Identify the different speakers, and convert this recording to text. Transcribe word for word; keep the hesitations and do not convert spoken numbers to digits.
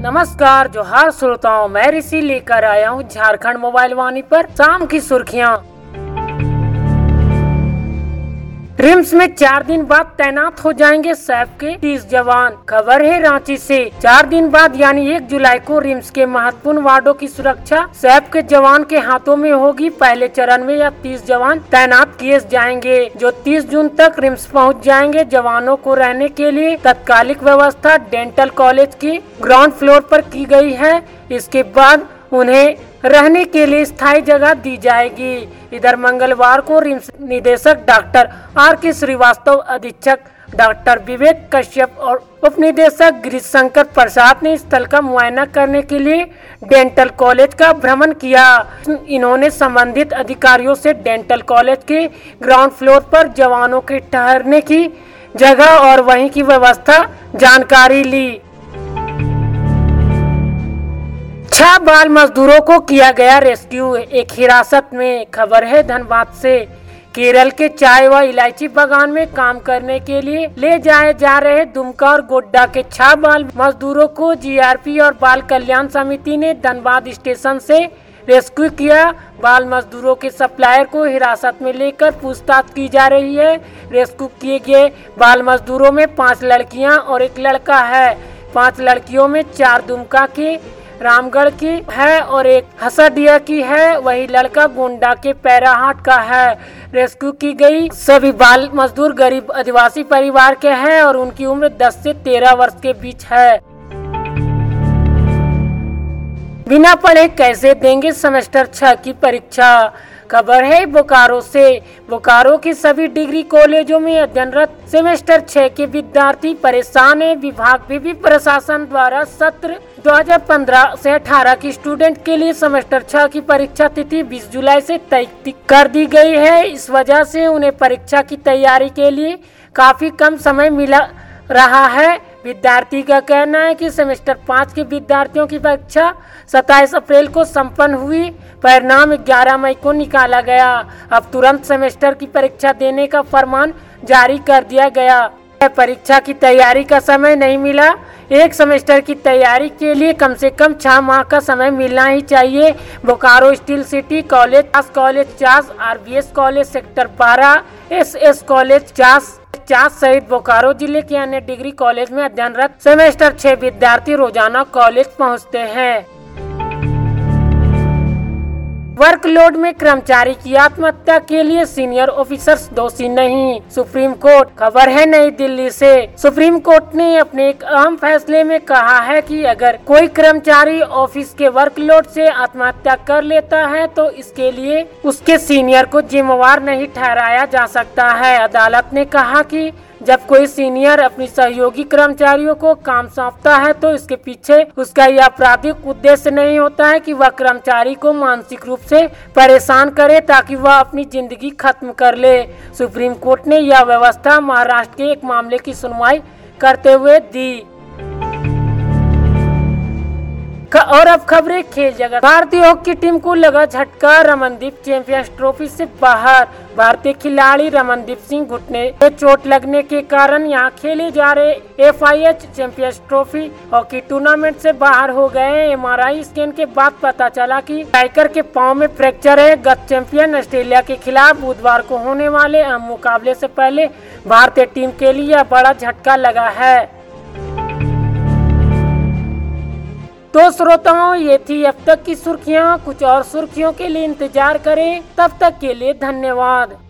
Speaker 1: नमस्कार जोहार श्रोताओं, मैं ऋषि लेकर आया हूँ झारखंड मोबाइल वाणी पर शाम की सुर्खियाँ। रिम्स में चार दिन बाद तैनात हो जाएंगे सैफ के तीस जवान। खबर है रांची से। चार दिन बाद यानी एक जुलाई को रिम्स के महत्वपूर्ण वार्डों की सुरक्षा सैफ के जवान के हाथों में होगी। पहले चरण में यह तीस जवान तैनात किए जाएंगे जो तीस जून तक रिम्स पहुंच जाएंगे। जवानों को रहने के लिए तत्कालिक व्यवस्था डेंटल कॉलेज की ग्राउंड फ्लोर पर की गई है। इसके बाद उन्हें रहने के लिए स्थायी जगह दी जाएगी। इधर मंगलवार को रिम्स निदेशक डॉक्टर आर के श्रीवास्तव, अधीक्षक डॉक्टर विवेक कश्यप और उप निदेशक गिरीश शंकर प्रसाद ने स्थल का मुआयना करने के लिए डेंटल कॉलेज का भ्रमण किया। इन्होंने संबंधित अधिकारियों से डेंटल कॉलेज के ग्राउंड फ्लोर पर जवानों के ठहरने की जगह और वहीं की व्यवस्था जानकारी ली। छह बाल मजदूरों को किया गया रेस्क्यू, एक हिरासत में। खबर है धनबाद से। केरल के चाय व इलायची बागान में काम करने के लिए ले जाए जा रहे दुमका और गोड्डा के छह बाल मजदूरों को जीआरपी और बाल कल्याण समिति ने धनबाद स्टेशन से रेस्क्यू किया। बाल मजदूरों के सप्लायर को हिरासत में लेकर पूछताछ की जा रही है। रेस्क्यू किए गए बाल मजदूरों में पाँच लड़कियां और एक लड़का है। पाँच लड़कियों में चार दुमका के रामगढ़ की है और एक हसडिया की है। वही लड़का गोंडा के पैराहाट का है। रेस्क्यू की गई सभी बाल मजदूर गरीब आदिवासी परिवार के हैं और उनकी उम्र दस से तेरह वर्ष के बीच है। बिना पढ़े कैसे देंगे सेमेस्टर छह की परीक्षा। खबर है बोकारो से। बोकारो के सभी डिग्री कॉलेजों में अध्ययनरत सेमेस्टर छह के विद्यार्थी परेशान है। विभाग विधि प्रशासन द्वारा सत्र दो हज़ार पंद्रह से अठारह की स्टूडेंट के लिए सेमेस्टर छह की परीक्षा तिथि बीस जुलाई से तय कर दी गई है। इस वजह से उन्हें परीक्षा की तैयारी के लिए काफी कम समय मिला रहा है। विद्यार्थी का कहना है कि सेमेस्टर पाँच के विद्यार्थियों की परीक्षा सत्ताईस अप्रैल को संपन्न हुई। परिणाम ग्यारह मई को निकाला गया। अब तुरंत सेमेस्टर की परीक्षा देने का फरमान जारी कर दिया गया। परीक्षा की तैयारी का समय नहीं मिला। एक सेमेस्टर की तैयारी के लिए कम से कम छह माह का समय मिलना ही चाहिए। Bokaro steel city college, Chas college Chas, RBS college sector बारह, एसएस कॉलेज चास चास सहित बोकारो जिले के अन्य डिग्री कॉलेज में अध्ययनरत सेमेस्टर छह विद्यार्थी रोजाना कॉलेज पहुंचते हैं। वर्कलोड में कर्मचारी की आत्महत्या के लिए सीनियर ऑफिसर्स दोषी नहीं, सुप्रीम कोर्ट। खबर है नई दिल्ली से। सुप्रीम कोर्ट ने अपने एक अहम फैसले में कहा है कि अगर कोई कर्मचारी ऑफिस के वर्कलोड से आत्महत्या कर लेता है तो इसके लिए उसके सीनियर को जिम्मेवार नहीं ठहराया जा सकता है। अदालत ने कहा कि जब कोई सीनियर अपनी सहयोगी कर्मचारियों को काम सौंपता है तो इसके पीछे उसका यह आपराधिक उद्देश्य नहीं होता है कि वह कर्मचारी को मानसिक रूप से परेशान करे ताकि वह अपनी जिंदगी खत्म कर ले। सुप्रीम कोर्ट ने यह व्यवस्था महाराष्ट्र के एक मामले की सुनवाई करते हुए दी। और अब खबरें खेल जगत। भारतीय हॉकी टीम को लगा झटका, रमनदीप चैंपियंस ट्रॉफी से बाहर। भारतीय खिलाड़ी रमनदीप सिंह घुटने में चोट लगने के कारण यहां खेले जा रहे FIH champions trophy hockey tournament से बाहर हो गए। एमआरआई स्कैन के बाद पता चला कि स्ट्राइकर के पांव में फ्रैक्चर है। गत चैंपियन ऑस्ट्रेलिया के खिलाफ बुधवार को होने वाले अहम मुकाबले से पहले भारतीय टीम के लिए यह बड़ा झटका लगा है। तो श्रोताओं, ये थी अब तक की सुर्खियां। कुछ और सुर्खियों के लिए इंतजार करें। तब तक के लिए धन्यवाद।